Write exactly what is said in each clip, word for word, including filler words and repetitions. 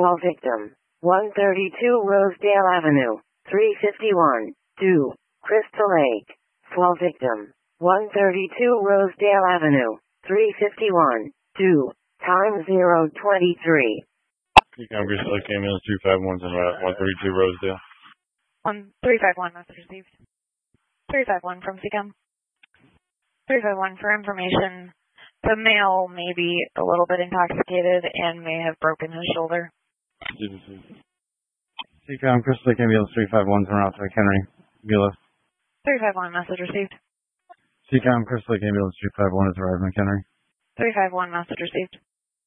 Fall victim. one thirty-two Rosedale Avenue. three fifty-one. two. Crystal Lake. Fall victim. one thirty-two Rosedale Avenue. three fifty-one. two. Time zero twenty-three. C-Com Crystal Lake ambulance three five one's en route. one thirty-two Rosedale. one three five one message received. three five one from C-Com. three five one for information. The male may be a little bit intoxicated and may have broken his shoulder. C-Com Crystal Lake ambulance three five one's en route to McHenry. Beulah. three five one message received. C-Com Crystal Lake ambulance three five one has arrived McHenry. three five one message received.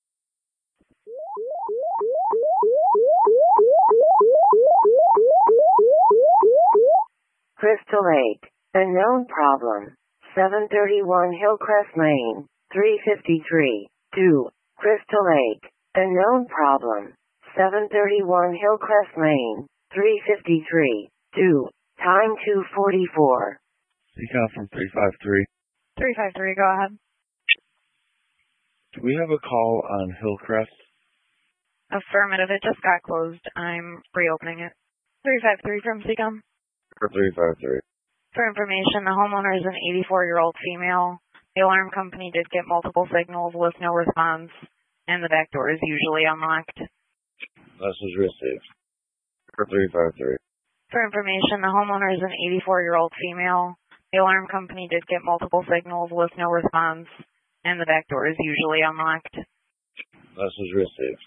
Crystal Lake. A known problem. seven thirty-one Hillcrest Lane. three fifty-three. two. Crystal Lake. A known problem. seven thirty-one Hillcrest Lane. three fifty-three. two. Time two forty-four. C-Com from three five three. three five three, go ahead. Do we have a call on Hillcrest? Affirmative, it just got closed. I'm reopening it. three five three from C-Com. three five three. For information, the homeowner is an eighty-four-year-old female. The alarm company did get multiple signals with no response, and the back door is usually unlocked. Message received. three five three. For information, the homeowner is an eighty-four-year-old female. The alarm company did get multiple signals with no response, and the back door is usually unlocked. Message received.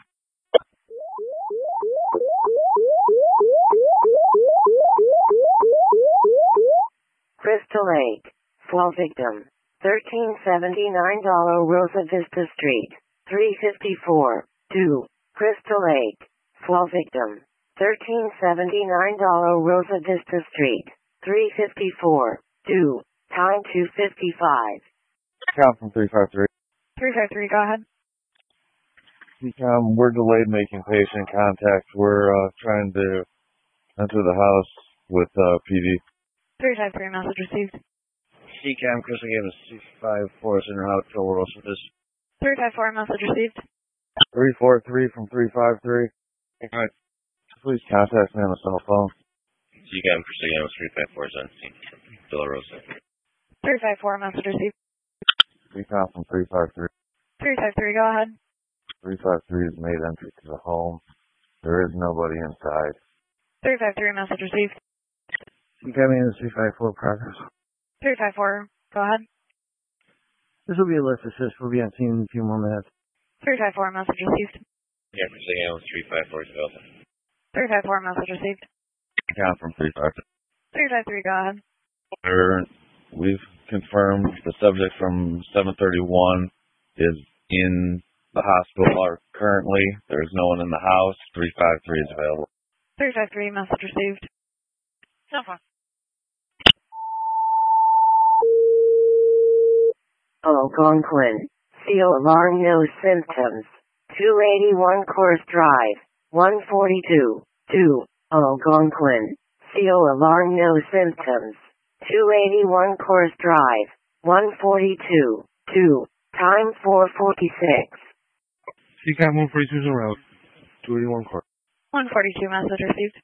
Crystal Lake. Fall victim. thirteen seventy-nine Rosa Vista Street. three fifty-four. two. Crystal Lake. Fall victim. thirteen seventy-nine Rosa Vista Street. three fifty-four. two. Time two fifty-five. C-Com from three five three. three five three, go ahead. C-Com, we're delayed making patient contact. We're uh, trying to enter the house with uh, P D. three five three, message received. C-Com, Crystal gave us C five four is in route to Rosa Vista. three five four, message received. three four three from three five three. Alright. Please contact me on the cell phone. C-Com Crystal gave us three five four is on scene. Villa Rosa. three five four, message received. C-Com from three five three. three five three, go ahead. three five three has made entry to the home. There is nobody inside. three five three, message received. C-Com in C five four progress. three five four, go ahead. This will be a lift assist. We'll be on scene in a few more minutes. three five four, message received. Yeah, Crystal gave us three five four is available. three five four, message received. C-Com from three five three. three five three, go ahead. We've confirmed the subject from seven thirty-one is in the hospital or currently. There's no one in the house. three five three is available. three five three, message received. No problem. Algonquin. Seal alarm, no symptoms. two eighty-one Course Drive. one forty-two. two. Algonquin. Seal alarm, no symptoms. two eighty-one Course Drive. one forty-two. two. Time four forty-six. C-Com one forty-two is en route. two eighty-one Court. one forty-two, message received.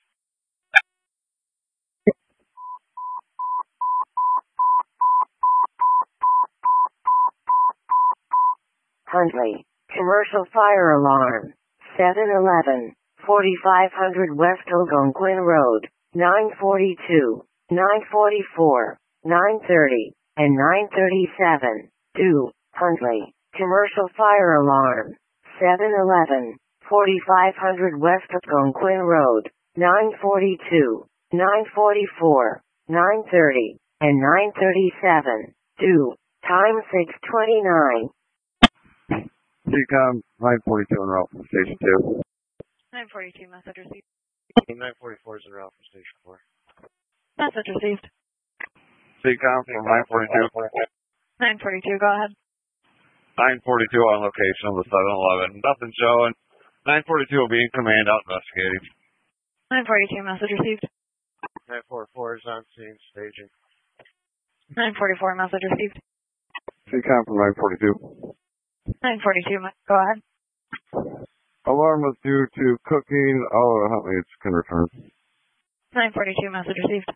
Huntley. Commercial fire alarm. seven eleven. forty-five hundred West Algonquin Road. nine forty-two. nine forty-four. nine thirty. And nine thirty-seven. two. Huntley. Commercial fire alarm. seven eleven. forty-five hundred West Algonquin Road. nine forty-two. nine forty-four. nine thirty. And nine thirty-seven. two. Time six twenty-nine. C-Com nine forty-two en route from Station two. nine forty-two, message received. nine forty-four is en route from Station four. Message received. C-Com from nine forty-two. nine forty-two, go ahead. nine forty-two on location of the seven eleven. Nothing showing. nine forty-two will be in command out investigating. nine forty-two, message received. nine forty-four is on scene staging. nine forty-four, message received. C-Com from nine forty-two. nine forty-two, go ahead. Alarm was due to cooking. Oh, help me, it's can return. nine forty-two, message received.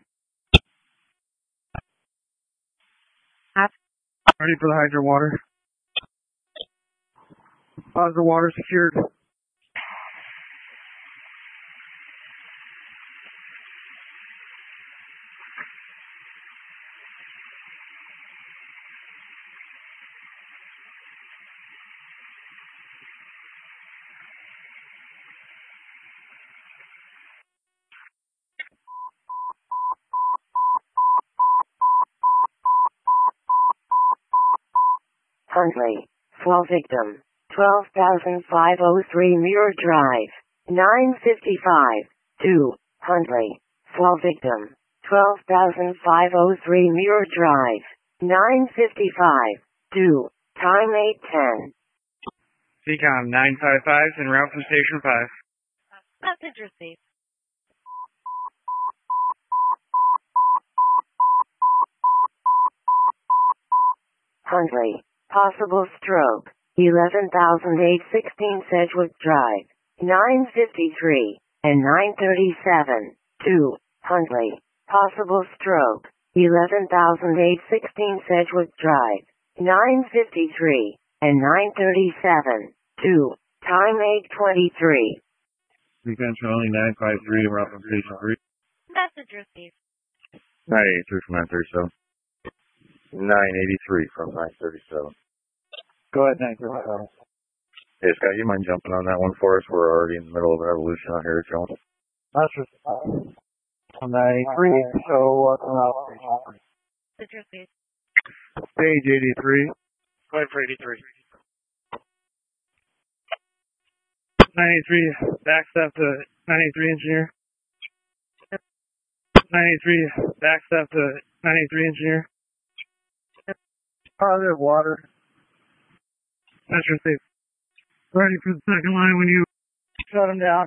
Half. Ready for the hydrant water. Positive water secured. Huntley, fall victim, twelve thousand five hundred three Muir Drive, nine fifty-five, two, Huntley, fall victim, twelve thousand five hundred three Muir Drive, nine fifty-five, two, time eight ten. C COM nine five five en route from Station five. Message received. Huntley, possible stroke, eleven thousand eight hundred sixteen Sedgwick Drive, nine fifty-three, and nine thirty-seven, two, Huntley, possible stroke, eleven thousand eight hundred sixteen Sedgwick Drive, nine fifty-three, and nine thirty-seven, two, time eight twenty-three. Weekend Charlie nine five three, route from Station three. Message received. nine eighty-three from nine thirty-seven. nine eighty-three from nine thirty-seven. Go ahead, nine thirty-seven. Hey, Scott, you mind jumping on that one for us? We're already in the middle of an evolution out here, Jones. That's just uh, nine eighty-three, so what's on out? Message received. Stage eighty-three. Go ahead for eighty-three. nine eighty-three, backstep to nine eighty-three engineer. nine eighty-three, backstep to nine eighty-three engineer. Positive water. That's received. Ready for the second line when you shut them down.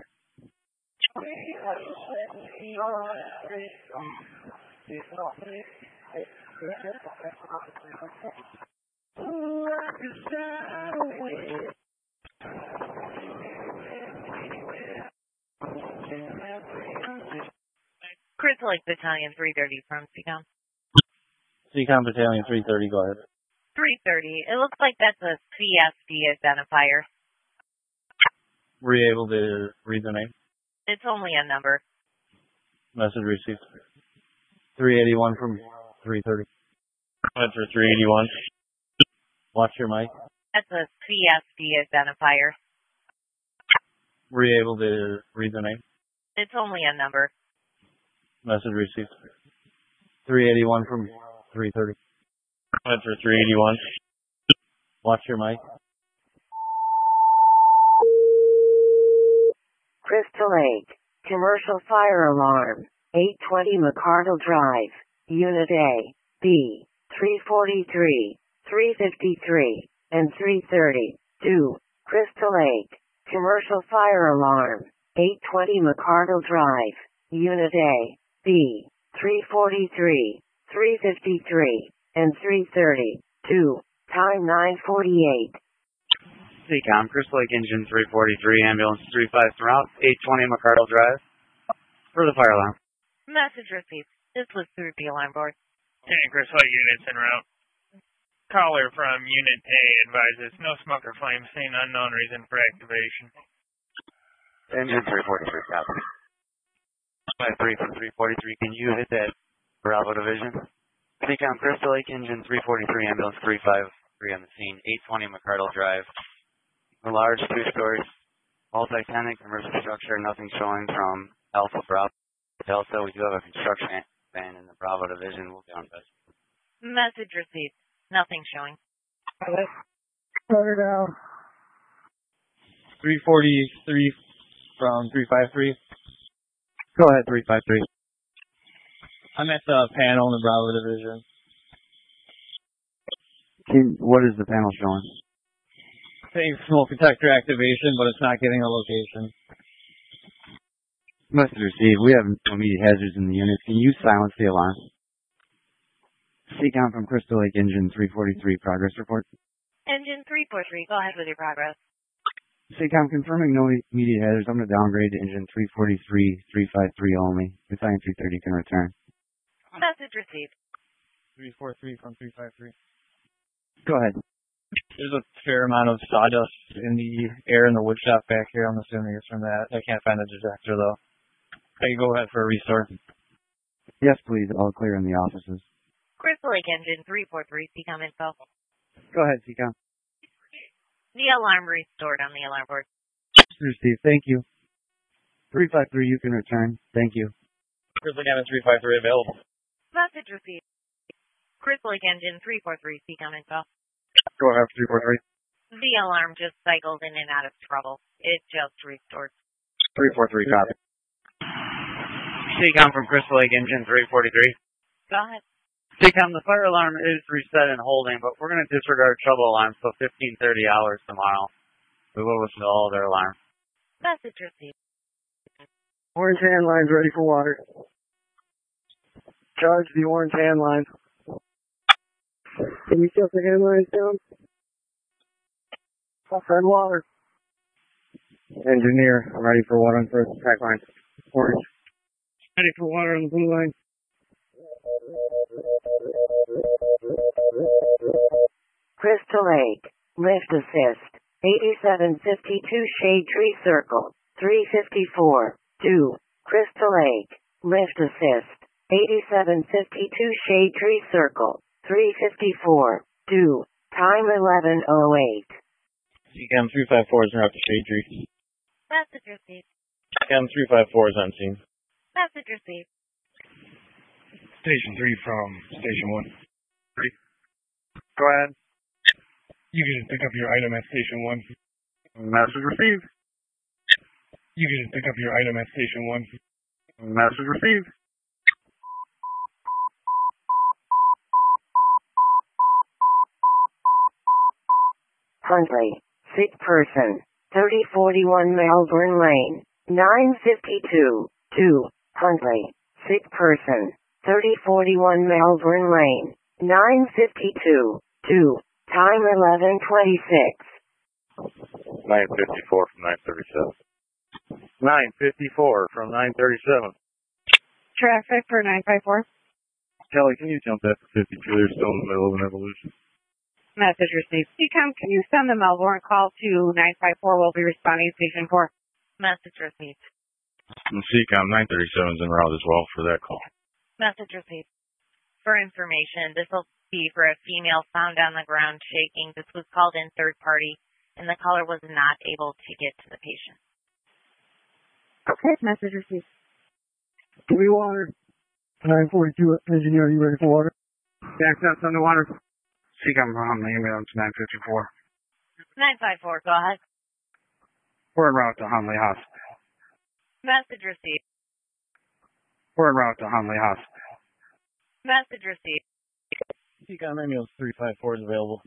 Crystal Lake Battalion three thirty from C COM. C COM Battalion three thirty, go ahead. three thirty. It looks like that's a C S D identifier. Were you able to read the name? It's only a number. Message received. three eighty-one from three thirty. That's for three eighty-one. Watch your mic. That's a C S D identifier. Were you able to read the name? It's only a number. Message received. three eighty-one from three thirty. That's for three eighty-one. Watch your mic. Crystal Lake, commercial fire alarm, eight twenty McCardle Drive, Unit A, B, three forty-three, three fifty-three, and three thirty, two, Crystal Lake, commercial fire alarm, eight twenty McCardle Drive, Unit A, B, three forty-three, three fifty-three, and three thirty, two, time nine forty-eight. C COM, Crystal Lake Engine three forty-three, ambulance three five route, eight twenty McCardle Drive, for the fire alarm. Message received. This was through the alarm board. ten Crystal Lake units en route. Caller from Unit A advises no smoke or flame, seen unknown reason for activation. Engine three forty-three, copy. five three from three forty-three, can you hit that Bravo division? C COM, Crystal Lake Engine three forty-three, ambulance three five three on the scene, eight twenty McCardle Drive. A large two-story multi-tenant commercial structure, nothing showing from Alpha Bravo Delta. We do have a construction van in the Bravo division. We'll go investigate. Message received. Nothing showing. Turn it down. three forty-three from three five three. Go ahead, three five three. I'm at the panel in the Bravo division. Can, what is the panel showing? Saying smoke detector activation, but it's not getting a location. Message received. We have no immediate hazards in the unit. Can you silence the alarm? C COM from Crystal Lake Engine three forty-three, progress report. Engine three forty-three, go ahead with your progress. SACOM confirming no immediate headers. I'm going to downgrade to engine three forty-three, three fifty-three only. If I am three thirty can return. Message received. three forty-three from three fifty-three. Go ahead. There's a fair amount of sawdust in the air in the wood shop back here. I'm assuming it's from that. I can't find the detector though. I can go ahead for a restore. Yes, please. All clear in the offices. Crystal Lake Engine three four three, SACOM info. Go ahead, SACOM. The alarm restored on the alarm board. Received. Thank you. three five three, you can return. Thank you. Crystal Lake Engine three five three available. Message received. Crystal Lake Engine three four three, SACOM info. Go ahead, three four three. The alarm just cycled in and out of trouble. It just restored. three four three, copy. SACOM from Crystal Lake Engine three forty-three. Go ahead. SACOM, the fire alarm is reset and holding, but we're going to disregard trouble alarms till fifteen thirty hours tomorrow. We will listen to all their alarms. Message received. Orange hand lines ready for water. Charge the orange hand line. Can you shut the hand lines down? Red water. Engineer, I'm ready for water on first attack line. Orange. Ready for water on the blue line. Crystal Lake, lift assist, eighty-seven fifty-two Shade Tree Circle, three fifty-four, two, Crystal Lake, lift assist, eighty-seven fifty-two Shade Tree Circle, three fifty-four, two, time eleven oh eight. SACOM three five four is en route to Shade Tree. Message received. SACOM three five four is on scene. Message received. Station three from Station one. Three. Go ahead. You can pick up your item at Station one. Message received. You can pick up your item at Station one. Message received. Huntley, sick person, thirty forty-one Melbourne Lane, nine fifty-two, two, Huntley, sick person, thirty forty-one Melbourne Lane, nine fifty-two, two, time eleven twenty-six. nine fifty-four from nine thirty-seven. nine fifty-four from nine thirty-seven. Traffic for nine five four. Kelly, can you jump that to fifty-two? They're still in the middle of an evolution. Message received. SACOM, can you send the Melbourne call to nine five four? We'll be responding Station four. Message received. And SACOM nine thirty-seven is en route as well for that call. Message received. For information, this will be for a female found on the ground shaking. This was called in third party, and the caller was not able to get to the patient. Okay, message received. Give me water. nine forty-two, engineer, you ready for water? Access underwater. SACOM from the ambulance nine fifty-four. nine five four, go ahead. We're en route to Hunley Hospital. Message received. We're en route to Hunley Hospital. Message received. SACOM ambulance three five four is available.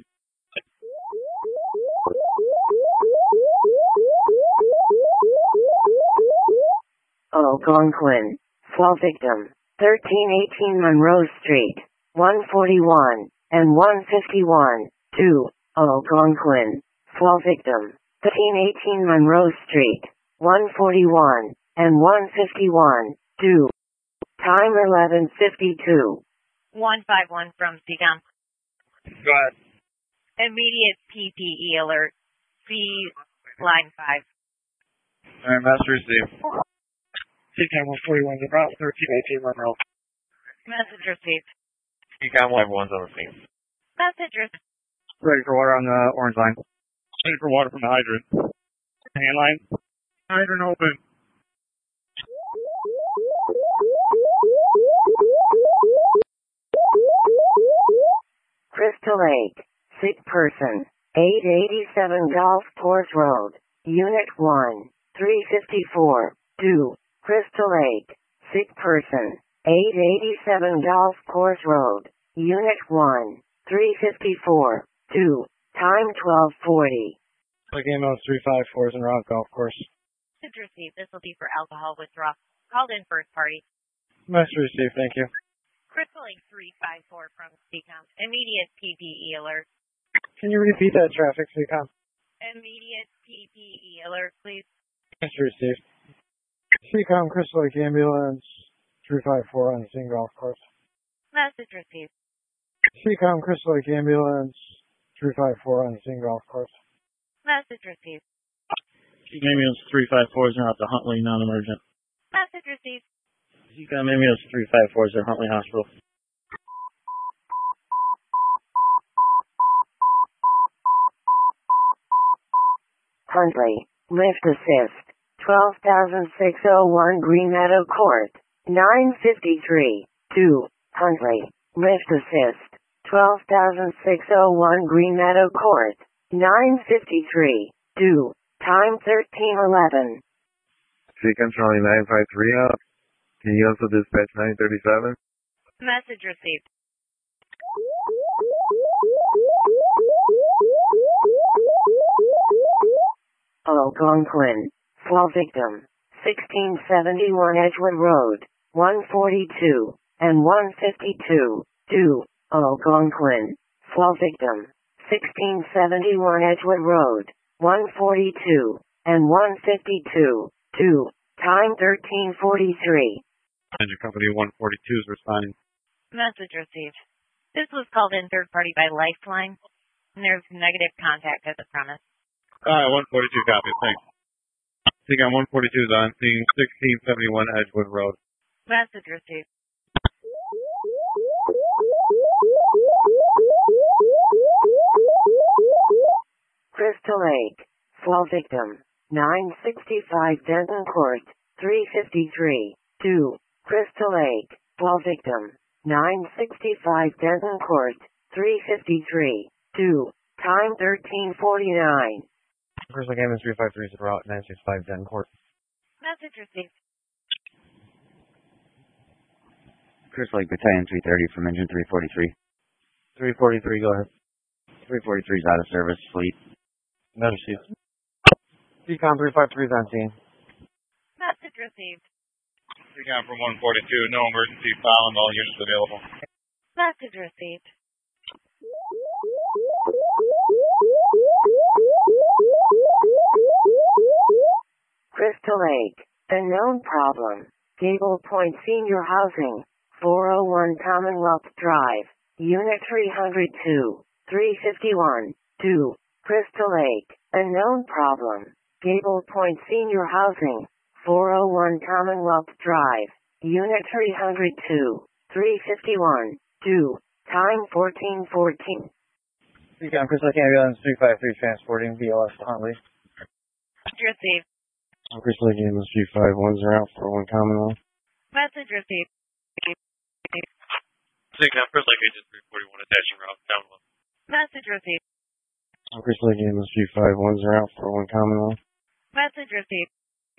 Algonquin, fall victim, thirteen eighteen Monroe Street, one forty-one, and one fifty-one, two, Algonquin, fall victim, thirteen eighteen Monroe Street, one forty-one, and one fifty-one, two, time eleven fifty-two. one five one from SACOM. Go ahead. Immediate P P E alert. C line five. All right, master received. SACOM one forty-one is about thirteen eighteen Monroe. Message received. SACOM one one's on the scene. Message received. Ready for water on the orange line. Ready for water from the hydrant. Hand line. Hydrant open. Crystal Lake, sick person, eight eighty-seven Golf Course Road, Unit one, three fifty-four, two, Crystal Lake, sick person, eight eighty-seven Golf Course Road, Unit one, three fifty-four, two, time twelve forty. Like ambulance three five four is en route golf course. Message received. This will be for alcohol withdrawal. Called in first party. Message received, thank you. Crystal Lake three five four from SACOM. Immediate P P E alert. Can you repeat that traffic, SACOM? Immediate P P E alert, please. Answer received. Seacom Crystal Lake Ambulance three five four on the scene golf course. Message received. Seacom Crystal Lake Ambulance three five four on the scene golf course. Message received. Ambulance three five four is out to Huntley, non-emergent. Message received. Seacom Ambulance three five four is at Huntley Hospital. Huntley, lift assist, twelve thousand six oh one Green Meadow Court, nine fifty-three, two, Huntley, lift assist, twelve thousand six oh one Green Meadow Court, nine fifty-three, two, time thirteen eleven. Seacom Charlie nine five three out. Can you also dispatch nine thirty-seven? Message received. Algonquin, fall victim, sixteen seventy-one Edgewood Road, one forty-two, and one fifty-two, two, Algonquin, fall victim, sixteen seventy-one Edgewood Road, one forty-two, and one fifty-two, two, time thirteen forty-three. Engine Company one forty-two is responding. Message received. This was called in third party by Lifeline, and there's negative contact at the premise. Alright, one forty-two copy, thanks. Seacom one forty-two is on scene, sixteen seventy-one Edgewood Road. Message received. Crystal Lake, fall victim, nine sixty-five Denton Court, three fifty-three, two, Crystal Lake, fall victim, nine sixty-five Denton Court, three fifty-three, two, time thirteen forty-nine. Crystal Lake Ambulance three five three is en route, nine sixty-five Denton Court. Message received. Crystal Lake Battalion three thirty from engine three forty-three. three forty-three, go ahead. three forty-three is out of service, fleet. Not received. Seacom three five three is on scene. Message received. Seacom from one forty-two, no emergency file and all units available. Message received. Crystal Lake, unknown problem, Gable Point Senior Housing, four oh one Commonwealth Drive, Unit three hundred two, three fifty-one, two, Crystal Lake, unknown problem, Gable Point Senior Housing, four oh one Commonwealth Drive, Unit three hundred two, three fifty-one, two, time fourteen fourteen. Seacom Crystal Lake Ambulance three five three transporting B L S to Huntley. Received. Crystal Lake Ambulance three five one is en route for one Commonwealth. Message received. Seacom Crystal Lake Agent three forty-one attaching route, Commonwealth. Message received. Crystal Lake Ambulance three five one is en route for one Commonwealth. Message received.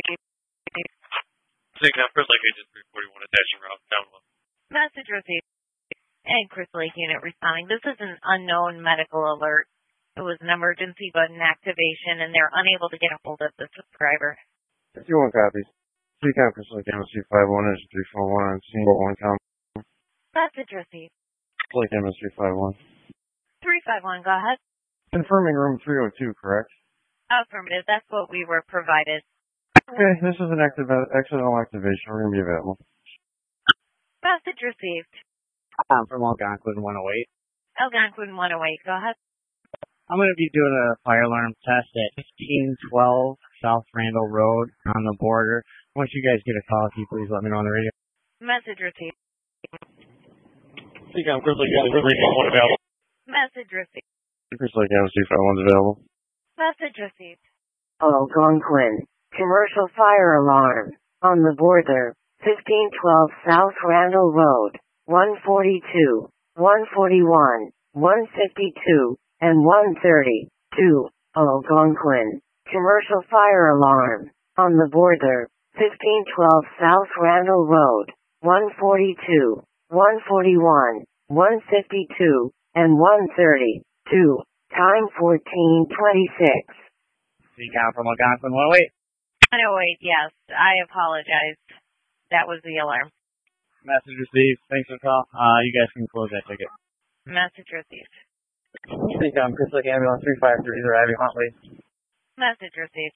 Seacom Crystal Lake Agent three forty-one attaching route, Commonwealth. Message received. And Crystal Lake unit responding. This is an unknown medical alert. It was an emergency button activation, and they're unable to get a hold of the subscriber. fifty-one copies. Seacom Crystal Lake Ambulance three five one, engine three four one on scene, one Commonwealth. Message received. Crystal Lake Ambulance three five one. three five one, go ahead. Confirming room three oh two, correct? Affirmative. That's what we were provided. Okay, this is an active, accidental activation. We're going to be available. Message received. I'm from Algonquin one oh eight. Algonquin one oh eight, go ahead. I'm going to be doing a fire alarm test at fifteen twelve South Randall Road on the border. Once you guys get a call, can you please let me know on the radio? Message received. Seacom Crystal Lake Ambulance three five one available. Message received. Crystal Lake Ambulance three five one is available. Message received. Algonquin, commercial fire alarm, on the border, fifteen twelve South Randall Road, one forty-two, one forty-one, one fifty-two, and one thirty, two, Algonquin, commercial fire alarm, on the border, fifteen twelve South Randall Road, one forty-two, one forty-one, one fifty-two, and one thirty, two, time fourteen twenty-six. Seacom from Algonquin one oh eight. one oh eight, yes. I apologize. That was the alarm. Message received. Thanks for the call. Uh, you guys can close that ticket. Message received. Seacom Crystal Lake Ambulance three five three is arriving Huntley. Message received.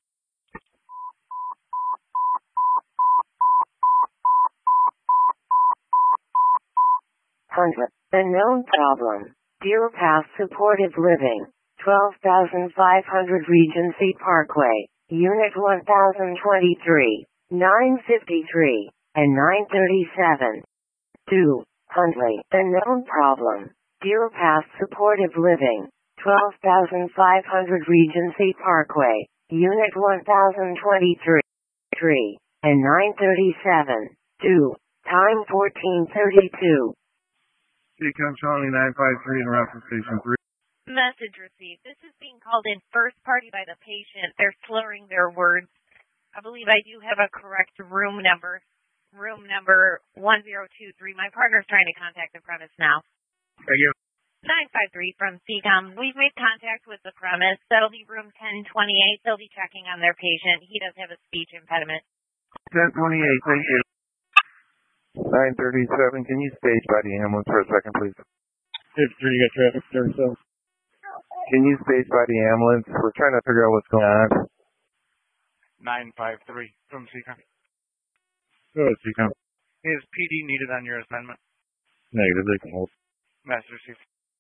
Huntley, unknown problem. Deer Pass Supported Living, twelve thousand five hundred Regency Parkway, Unit one thousand twenty-three, nine fifty-three, and nine thirty-seven. two. Huntley, unknown problem. Deer Pass Supportive Living, twelve thousand five hundred Regency Parkway, Unit one thousand twenty-three, and nine thirty-seven. two. Time fourteen thirty-two. Seacom Charlie nine five three in route to station three. Message received. This is being called in first party by the patient. They're slurring their words. I believe I do have a correct room number. Room number one zero two three. My partner's trying to contact the premise now. Thank you. nine five three from Seacom. We've made contact with the premise. That'll be room ten twenty-eight. They'll be checking on their patient. He does have a speech impediment. ten twenty-eight, thank you. nine thirty-seven, can you stage by the ambulance for a second, please? fifty-three, you got traffic, thirty-seven. Can you stage by the ambulance? We're trying to figure out what's going on. nine five three from Seacom. Go ahead, Seacom. Is P D needed on your assignment? Negative, they can hold. Master received.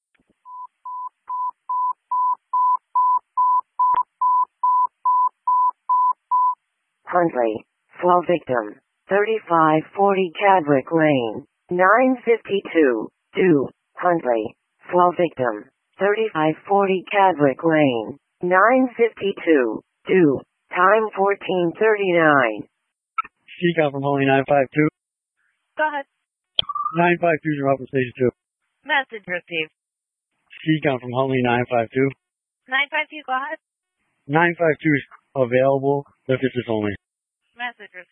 Huntley, fall victim, thirty-five forty Chadwick Lane, nine fifty-two. two. Huntley, fall victim, thirty-five forty Chadwick Lane, nine fifty-two. two. Time fourteen thirty-nine. Seacom from Holly nine five two. Go ahead. nine five two is off from station two. Message received. Seacom from Holly nine five two. nine five two, go ahead. nine five two is available, if it's just only. Message received.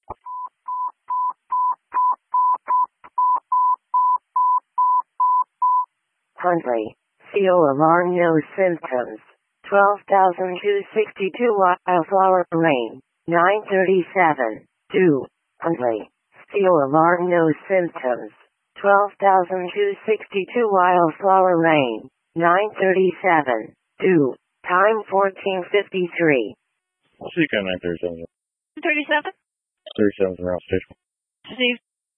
Huntley, C O alarm no symptoms, twelve thousand two hundred sixty-two Wildflower Lane, nine thirty-seven. two. Huntley, C O alarm no symptoms, twelve thousand two hundred sixty-two Wildflower Lane, nine thirty-seven. two. Time fourteen fifty-three. Seacom nine thirty-seven. thirty-seven? thirty-seven from route station. Steve.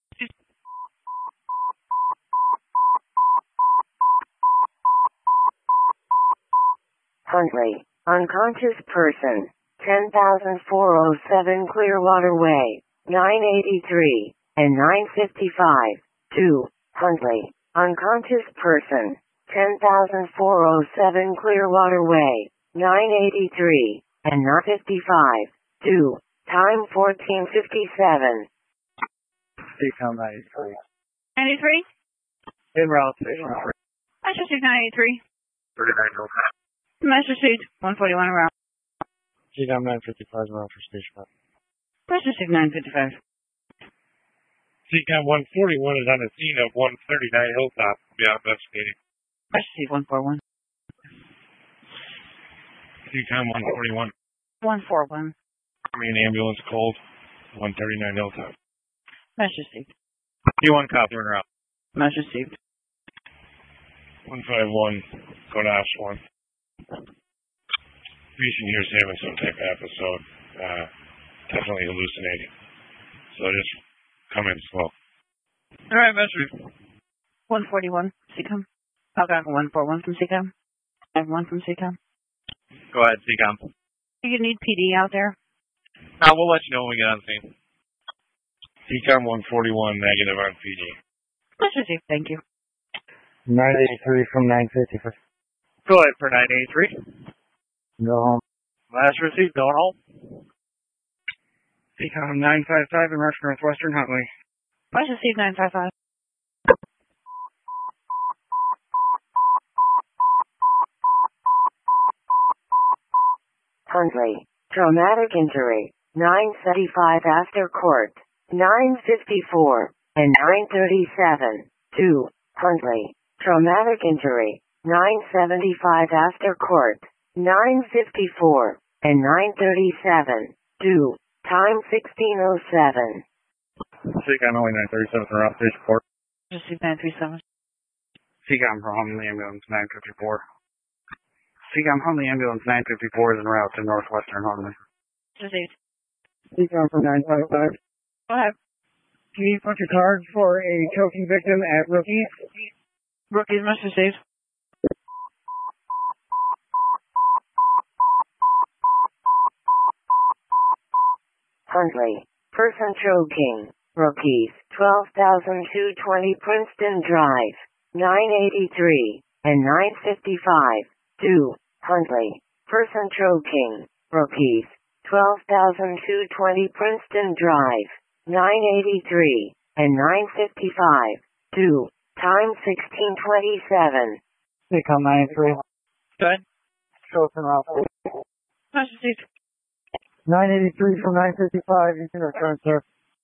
Huntley, unconscious person, ten thousand four hundred seven Clearwater Way, nine eighty-three, and nine fifty-five. two. Huntley, unconscious person, ten thousand four hundred seven Clearwater Way, nine eighty-three, and nine fifty-five. two. Time fourteen fifty-seven. Seacom ninety-three. ninety-three? In route station three. Master Suite nine eighty-three. thirty-nine oh five. Master Suite one forty-one around. Seacom nine fifty-five is around for station five. Master Suite nine fifty-five. Seacom one forty-one is on the scene of one thirty-nine Hilltop. Yeah, investigating. Master Suite one forty-one. Seacom one forty-one. one forty-one. Army ambulance cold. one thirty-nine Hilltop. Master Suite. T one copper en route. Master Suite. one five one, go to Ash one. Patient here is having some type of episode. Uh, definitely hallucinating. So just come in slow. Alright, Master. one forty-one, Seacom. Okay, one forty-one from Seacom. I have one from Seacom. Go ahead, Seacom. Do you need P D out there? Uh, we'll let you know when we get on scene. Seacom one forty-one, negative on P D. Master Suite, thank you. nine eighty-three from nine fifty-five. Go ahead for nine eighty-three. Go home. Last receipt, going home. Seacom nine five five in Rush Northwestern Huntley. Master Suite nine five five. Huntley, traumatic injury, nine thirty-five after court, nine fifty-four, and nine thirty-seven. two. Huntley, traumatic injury, nine seventy-five after court, nine fifty-four, and nine thirty-seven. two. Time sixteen oh seven. Seacom only nine thirty-seven from route station four. Master Suite nine three seven. Seacom from home in the ambulance nine fifty-four. Seacom Huntley Ambulance nine fifty-four is en route to Northwestern Huntley. Received. Seacom from nine five five. Go ahead. Can you punch a card for a choking victim at Rookies? Rookies must received. Huntley. Person choking. Rookies. twelve thousand two hundred twenty Princeton Drive. nine eighty-three and nine fifty-five. two. Huntley. Person choking. Rookies. twelve thousand two hundred twenty Princeton Drive. nine eighty-three and nine fifty-five. two. Time sixteen twenty-seven. Seacom nine three. Good. Choking route. Must received. nine eighty-three from nine fifty-five. You can return, sir.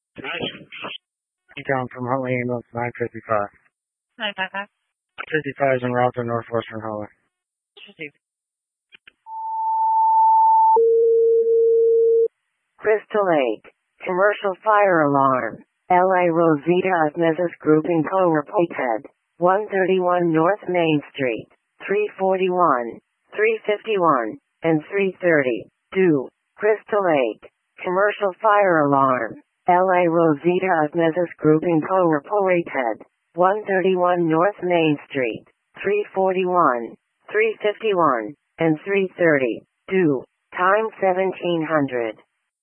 Seacom from Huntley Ambulance nine fifty-five. nine five five. fifty-five is en route to Northwestern Huntley. Received. Crystal Lake. Commercial fire alarm. L A Rosita Osmosis Group Incorporated. one thirty-one North Main Street. three forty-one, three fifty-one, and three thirty. two. Crystal Lake. Commercial fire alarm. L A Rosita Osmosis Group Incorporated. one thirty-one North Main Street. three forty-one, three fifty-one, and three thirty. two. Time seventeen hundred.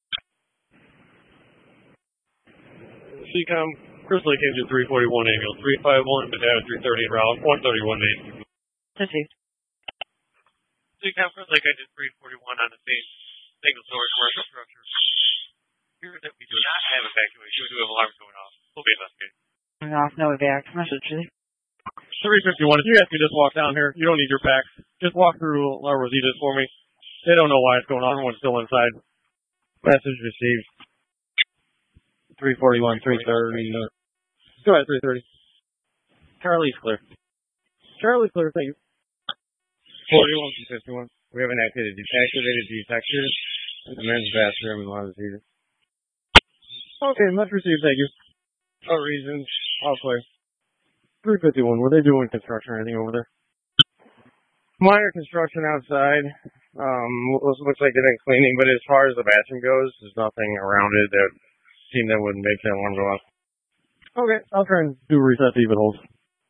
Seacom, Crystal Lake Engine three forty-one Ambulance three five one, Medina three thirty en route, one thirty-one Main. Received. Seacom, Crystal Lake Engine three forty-one on the scene. Single story commercial structure. Here that we do not have evacuation. We do have alarms going off. We'll be investigating. Off, no evac. Message received. three fifty-one, if you guys can just walk down here, you don't need your packs. Just walk through La Rositas for me. They don't know why it's going on. Everyone's still inside. Message received. three forty-one, three thirty. Go ahead, three thirty. Charlie's clear. Charlie's clear, thank you. forty-one from fifty-one. We have an activated, activated detector in the men's bathroom in La Rosita. Okay, much received, thank you. No reasons. All clear. three fifty-one, were they doing construction or anything over there? Minor construction outside. Um, looks, looks like they've been cleaning, but as far as the bathroom goes, there's nothing around it that seemed that would make that alarm go off. Okay, I'll try and do reset to even hold.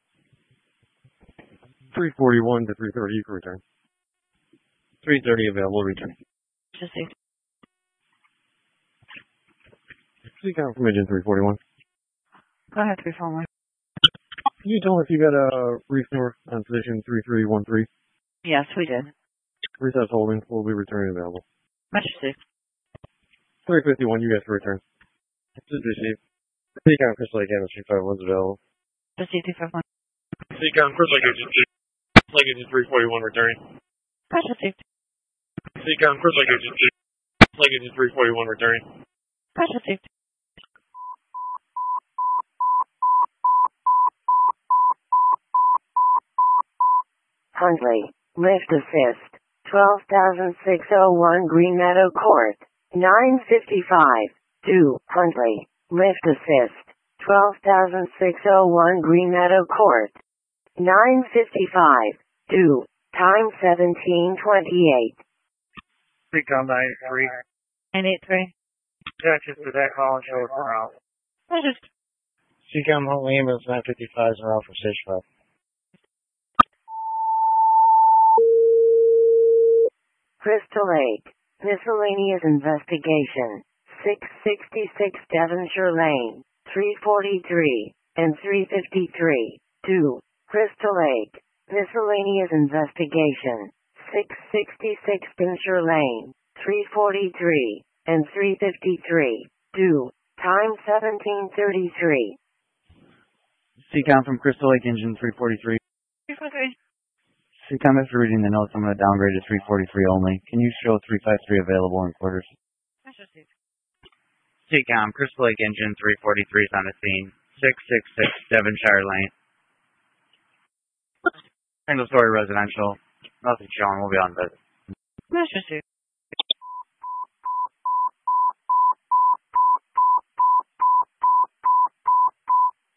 three forty-one to three thirty, you can return. three thirty available, return. Received. Seacom from Engine three forty-one. Go ahead, three four one. Can you tell me if you got a reef north on position three three one three? Yes, we did. Reset's holding. We'll be returning available. Much received. three fifty-one, you guys can return. Just received. Seacom Crystal Lake Engine three five one's available. Received two five one. Seacom Crystal Lake Engine Lake Engine three forty-one returning. Much received. Seacom Crystal Lake Engine Lake Engine three forty-one returning. Much received. Huntley. Lift assist. twelve thousand six hundred one Green Meadow Court. nine fifty-five. two. Huntley. Lift assist. twelve thousand six hundred one Green Meadow Court. nine fifty-five. two. Time seventeen twenty-eight. Seacom nine three. nine eight three. Texas to that call and show us around. I just. Seacom Huntley Ambulance nine fifty-five is around for stage five. Crystal Lake. Miscellaneous investigation. six sixty-six Devonshire Lane. three forty-three and three fifty-three. two. Crystal Lake. Miscellaneous investigation. six sixty-six Devonshire Lane. three forty-three and three fifty-three. two. Time seventeen thirty-three. Seacom from Crystal Lake Engine three forty-three. three four three. Seacom, after reading the notes, I'm going to downgrade to three forty-three only. Can you show three fifty-three available in quarters? Much received. Seacom, Crystal Lake Engine three forty-three is on the scene. six sixty-six Devonshire Lane. Single story residential. Nothing showing. We'll be on visit. Much received.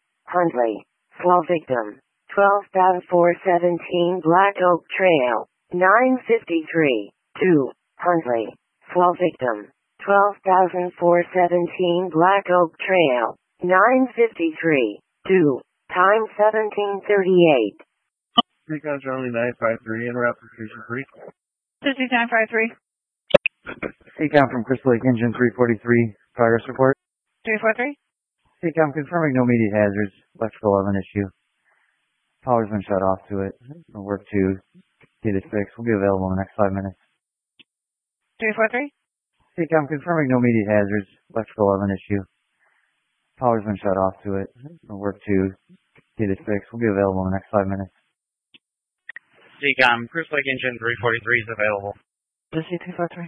Huntley. Slow victim. twelve thousand four hundred seventeen Black Oak Trail. nine fifty-three. two. Huntley. Fall victim. twelve thousand four hundred seventeen Black Oak Trail. nine fifty-three. two. Time seventeen thirty-eight. Recon Charlie nine five three, enter application three. District nine five three. C-COM from Crystal Lake Engine three forty-three, progress report. three four three. C-COM confirming no immediate hazards, electrical oven issue. Power's been shut off to it. We'll work to get it fixed. We'll be available in the next five minutes. three four three. C-COM confirming no immediate hazards, electrical oven issue. Power's been shut off to it. We'll work to get it fixed. We'll be available in the next five minutes. C-COM, Crystal Lake Engine three forty-three is available. This is three four three.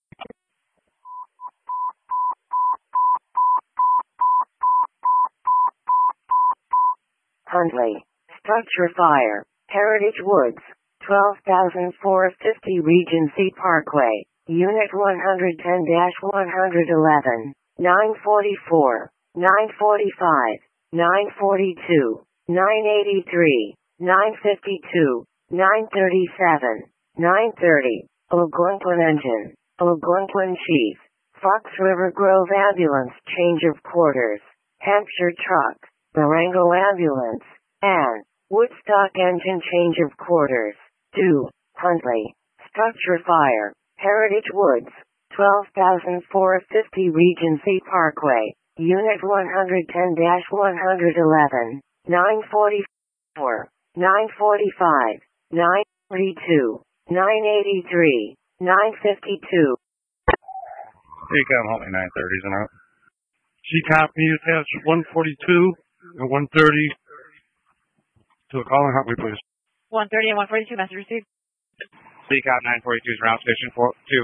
Huntley. Structure fire. Heritage Woods. twelve thousand four hundred fifty Regency Parkway. Unit one ten dash one eleven. nine forty-four. nine forty-five. nine forty-two. nine eighty-three. nine fifty-two. nine thirty-seven. nine thirty. Algonquin Engine. Algonquin Chief. Fox River Grove Ambulance change of quarters. Hampshire Truck. Marengo Ambulance. And Woodstock Engine change of quarters. two. Huntley. Structure fire. Heritage Woods. twelve thousand four hundred fifty Regency Parkway. Unit one ten dash one eleven. nine forty-four. nine forty-five. nine forty-two. nine eighty-three. nine fifty-two. C-COM Huntley nine thirty is en route. C-COM, can you attach one forty-two and one thirty to a call in Huntley, please? one thirty and one forty-two, message received. C-COM nine forty-two is route station four two.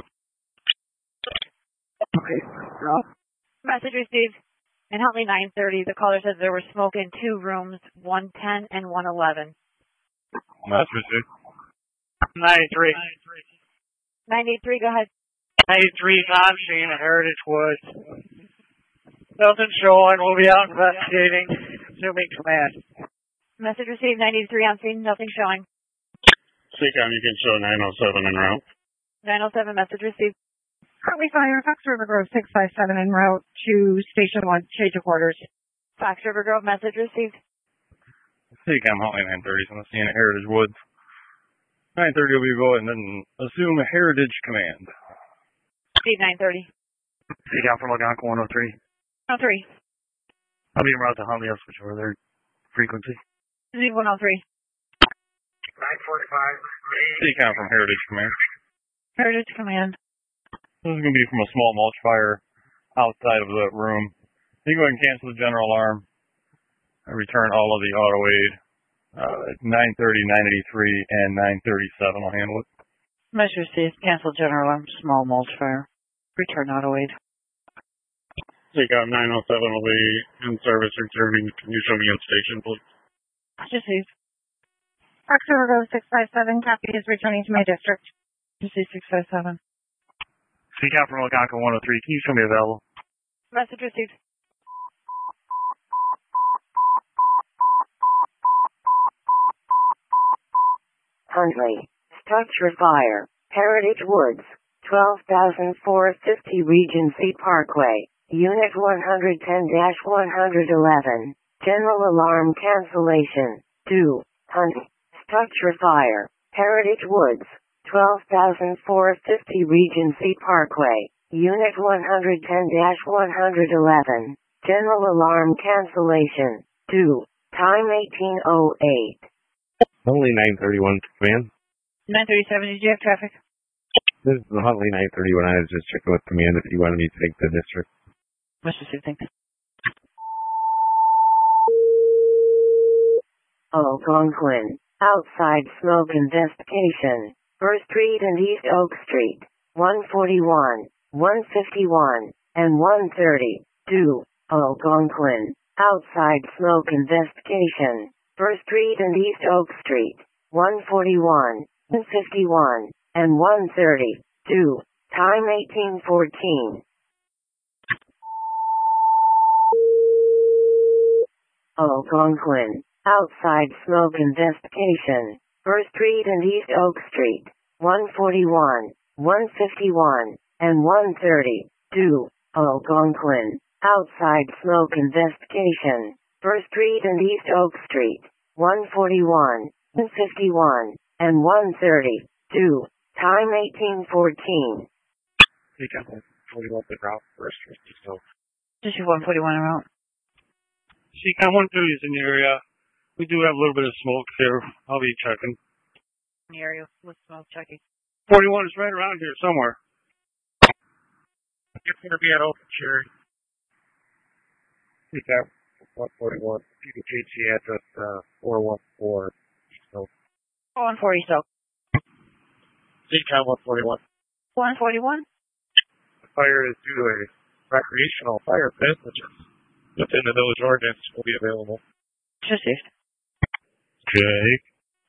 Okay. Message received. In Huntley nine thirty, the caller says there was smoke in two rooms, one ten and one eleven. Message received. nine eighty-three. nine eighty-three, go ahead. nine eighty-three, Tom Sheen at Heritage Woods. Nothing showing. We'll be out investigating. Assuming command. Message received, nine eighty-three on scene, nothing showing. C-COM, you can show nine oh seven en route. nine oh seven, message received. Huntley Fire, Fox River Grove six five seven en route to Station one, change of quarters. Fox River Grove, message received. C-COM Huntley nine thirty is on the scene at Heritage Woods. nine thirty will be going and assume a Heritage command. Steve nine thirty. C-COM from Algonquin one oh three. one oh three. I'll be en route to Huntley. I'll switch over their frequency. Steve one oh three. nine forty-five. C-COM from Heritage Command. Heritage Command. This is going to be from a small mulch fire outside of the room. You can go ahead and cancel the general alarm. I return all of the auto aid. Uh, nine thirty, nine eighty-three, and nine thirty-seven. I'll handle it. Message received. Cancel general alarm. Small mulch fire. Return auto aid. C-COM nine oh seven will be in service returning. Can you show me on station, please? Received. Fox River Grove six five seven, copy is returning to my district. Received six five seven. C-COM from Algonquin one oh three. Can you show me available? Message received. Huntley. Structure fire. Heritage Woods. twelve thousand four hundred fifty Regency Parkway. Unit one ten dash one eleven. General alarm cancellation. two. Huntley. Structure fire. Heritage Woods. twelve thousand four hundred fifty Regency Parkway. Unit one ten dash one eleven. General alarm cancellation. two. Time eighteen oh eight. Huntley nine thirty-one, command. nine thirty-seven, did you have traffic? This is the Huntley nine thirty-one. I was just checking with command if you wanted me to take the district. Message received, thanks. Algonquin. Outside smoke investigation. First Street and East Oak Street. one forty-one, one fifty-one, and one thirty. two. Algonquin. Outside smoke investigation. First Street and East Oak Street. one forty-one, one fifty-one, and one thirty. two. Time eighteen fourteen. Algonquin. Outside smoke investigation. First Street and East Oak Street. one forty-one, one fifty-one, and one thirty. two. Algonquin. Outside smoke investigation. First Street and East Oak Street. one forty-one, one fifty-one, and one thirty. two. Time eighteen fourteen. Take out one forty-one the route first. So. Just one forty-one en route. C COM one thirty is in the area. We do have a little bit of smoke here. I'll be checking. In the area with smoke checking. forty-one is right around here somewhere. It's going to be at Open Cherry. C COM one forty-one. P D H C address uh, four one four. So. Oh, one forty, so. C COM one forty-one. one forty-one? The fire is due to a recreational fire pit, which is within the village ordinance, will be available. Received. Jake.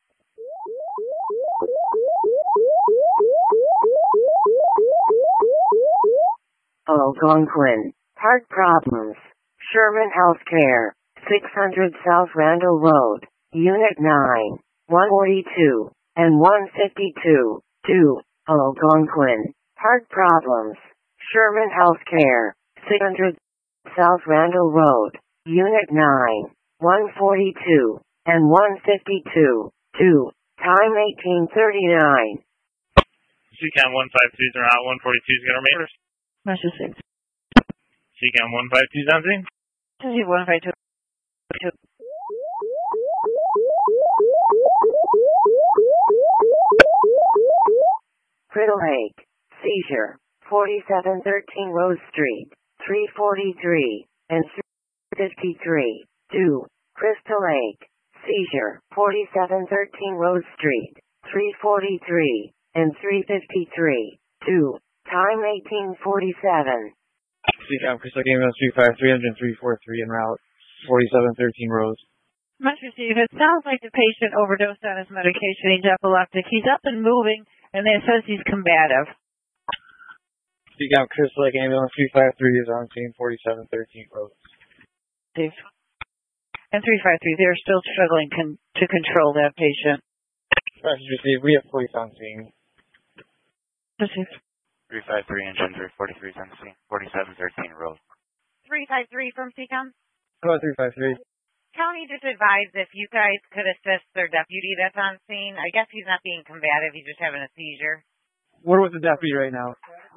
Algonquin. Heart problems. Sherman Healthcare. six hundred South Randall Road. Unit nine. one forty-two. And one fifty-two. two. Algonquin. Heart problems. Sherman Healthcare. six hundred South Randall Road. Unit nine. one forty-two. And one fifty-two. two. Time eighteen thirty-nine. C COM one fifty-two is around one forty-two is going to remain. Message six. C COM one fifty-two is on scene. Receive one fifty-two. Criddle Lake. Seizure. forty-seven thirteen Rose Street. three forty-three. And three fifty-three. two. Crystal Lake. Seizure. forty-seven thirteen Rose Street. three forty-three. And three fifty-three. two. Time eighteen forty-seven. C COM Crystal Game three five three, engine three four three en route, forty-seven thirteen Rose. Must receive. It sounds like the patient overdosed on his medication. He's epileptic. He's up and moving, and it says he's combative. C COM Crystal Lake Ambulance three five three is on scene, forty-seven thirteen Rose. Steve. And three five three, they're still struggling con- to control that patient. Message received. We have police on scene. Received. three five three, engine three forty-three is on the scene, forty-seven thirteen Road. three five three from C COM. Hello, three five three. County just advised if you guys could assist their deputy that's on scene. I guess he's not being combative, he's just having a seizure. We're with the deputy right now.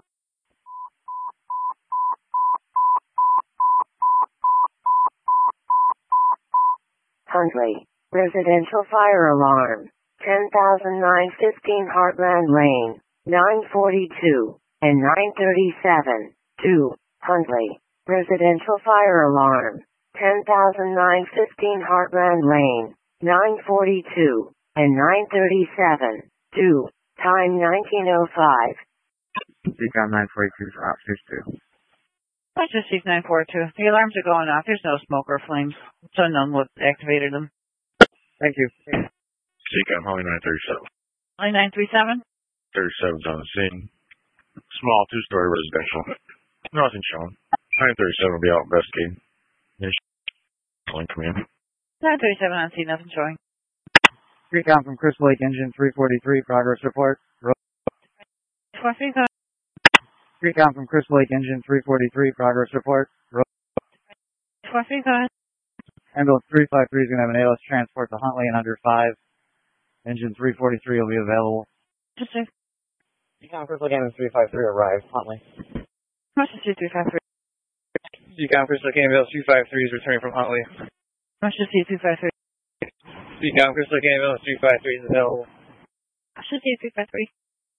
Huntley. Residential fire alarm. ten thousand nine fifteen Heartland Lane. nine forty-two. And nine thirty-seven. two. Huntley. Residential fire alarm. ten thousand nine fifteen Heartland Lane. nine forty-two. And nine thirty-seven. two. Time nineteen oh five. C COM nine forty-two for officers two. Let's just see nine four two. The alarms are going off. There's no smoke or flames. It's unknown what activated them. Thank you. C COM Holly nine thirty-seven. Holly nine three seven? thirty-seven's on the scene. Small two-story residential. Nothing shown. nine thirty-seven will be out investigating. Calling command. nine thirty-seven on scene, nothing showing. C COM from Crystal Lake Engine three forty-three, progress report. four three five. C COM from Crystal Lake Engine three forty-three, progress report. four three five. Ambulance three five three is going to have an A L S transport to Huntley in under five. Engine three forty-three will be available. Just sir. C COM Crystal Game three five three arrived, Huntley. Message three five three. C COM Crystal Game three five three is returning from Huntley. Message three five three. C COM Crystal Game three five three is available. Message three five three.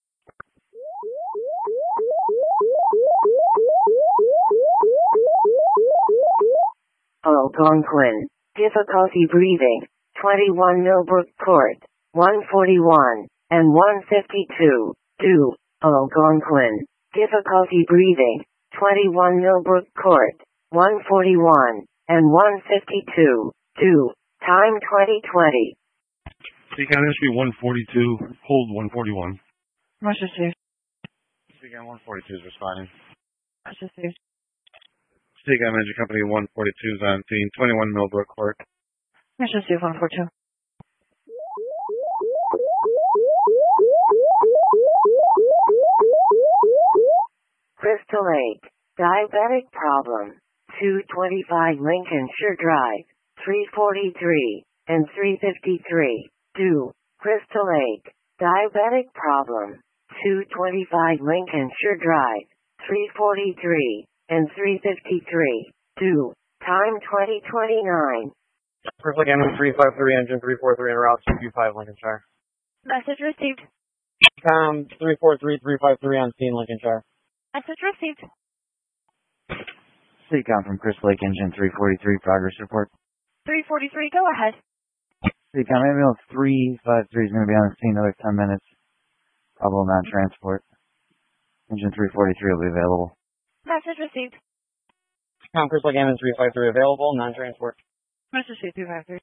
Algonquin. Difficulty breathing. twenty-one Millbrook Court. one forty-one. And one fifty-two. two. Algonquin. Difficulty breathing. twenty-one Millbrook Court. one forty-one. And one fifty-two. two. Time twenty twenty. C COM S B one forty-two, hold one forty-one. Message three. C COM one forty-two is responding. Message three. C COM Engine Company one forty-two is on scene, twenty-one Millbrook Court. Message three one four two. Crystal Lake, diabetic problem, two twenty-five Lincolnshire Drive, three forty-three, and three fifty-three, two, Crystal Lake, diabetic problem, two twenty-five Lincolnshire Drive, three forty-three, and three fifty-three, two, time twenty twenty-nine. Crystal Lake ambulance three five three, engine three four three, en route two two five Lincolnshire. Message received. Com three four three, three five three on scene, Lincolnshire. Message received. Seacom from Crystal Lake Engine three forty-three, progress report. three forty-three, go ahead. Seacom ambulance three five three is going to be on the scene another ten minutes. Probable non-transport. Engine three forty-three will be available. Message received. Com Crystal Lake ambulance three five three available, non-transport. Message received, three five three.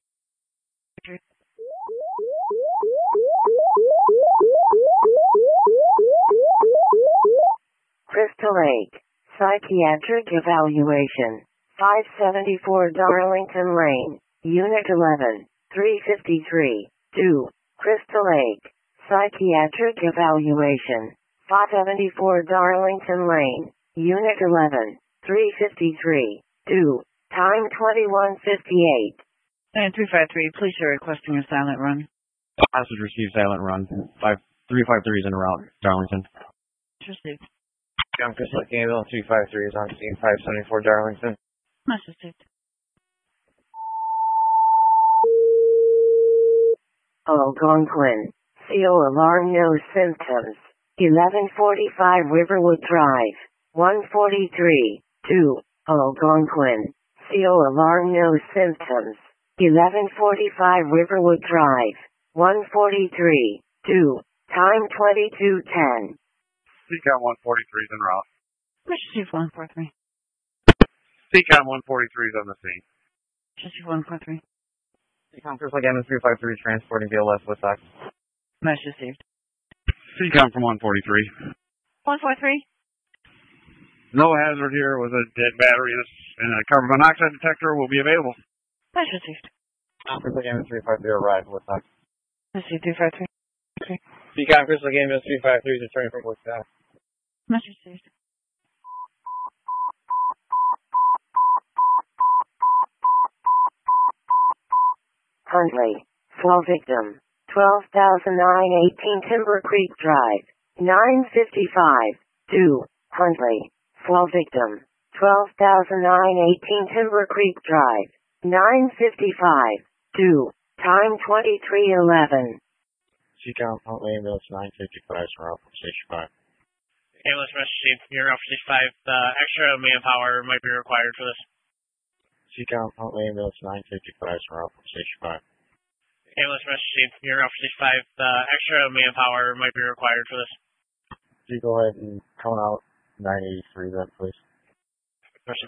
Crystal Lake, psychiatric evaluation, five seventy-four Darlington Lane, Unit eleven, three fifty-three, two, Crystal Lake, psychiatric evaluation, five seventy-four Darlington Lane, Unit eleven, three fifty-three, two, time twenty-one fifty-eight. And three five three, please are requesting a silent run. Message received, silent run. Five three five three is en route, Darlington. Received. Com Crystal Lake ambulance three five three is on scene, five seventy-four Darlington. Message received. Algonquin, C O alarm, no symptoms, eleven forty-five Riverwood Drive, one forty-three, two, Algonquin, C O alarm, no symptoms, eleven forty-five Riverwood Drive, one forty-three, two, time twenty-two ten. Seacom one forty-three is en route. Message one four three. Seacom one forty-three is on the scene. Message one four three. Seacom Crystal Lake ambulance three five three transporting via West Woodstock. Message received. Seacom from one forty-three. one four three. No hazard here with a dead battery and a carbon monoxide detector will be available. Message received. Crystal Lake ambulance three five three arrived at Woodstock. Message three five three. Okay. Seacom Crystal Lake ambulance three five three is returning from Woodstock. Message received. Huntley, fall victim, twelve thousand nine hundred eighteen Timber Creek Drive, nine fifty-five, two, Huntley, fall victim, twelve thousand nine hundred eighteen Timber Creek Drive, nine fifty-five, two, time twenty-three eleven. Seacom Huntley ambulance nine fifty-five from route from station five. Ambulance message, you're off station five. Uh, extra manpower might be required for this. Seacom Huntley ambulance nine fifty-five from route from station five. Ambulance message, you're off station five. Uh, extra manpower might be required for this. Could you go ahead and count out nine eighty-three then, please? Question.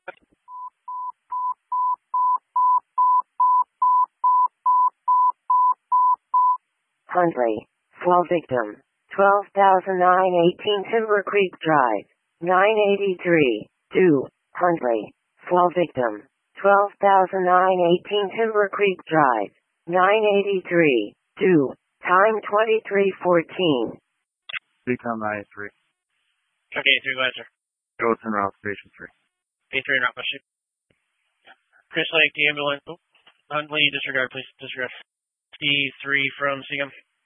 Huntley, fall victim, twelve thousand nine hundred eighteen Timber Creek Drive, nine eighty-three, two, Huntley, fall victim, twelve thousand nine hundred eighteen Timber Creek Drive, nine eighty-three, two, time twenty-three fourteen. Seacom nine eighty-three. Okay, three, go ahead, sir. Goes en route, station three. A three en route, question. Chris Lake, the ambulance. Oh, Huntley, disregard, please, disregard. D three from Seacom.